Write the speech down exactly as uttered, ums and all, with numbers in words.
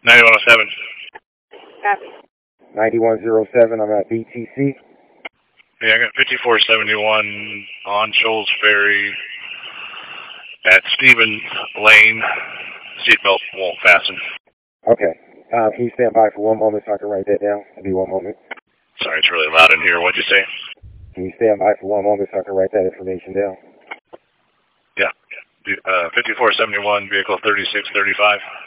ninety-one oh seven. Copy. ninety-one oh seven, I'm at B T C. Yeah, I got fifty-four seventy-one on Shoals Ferry at Stephen Lane. Seatbelt won't fasten. Okay. Uh, can you stand by for one moment so I can write that down? It'll be one moment. Sorry, it's really loud in here. What'd you say? Can you stand by for one moment so I can write that information down? Yeah. Uh, fifty-four seventy-one, vehicle thirty-six thirty-five.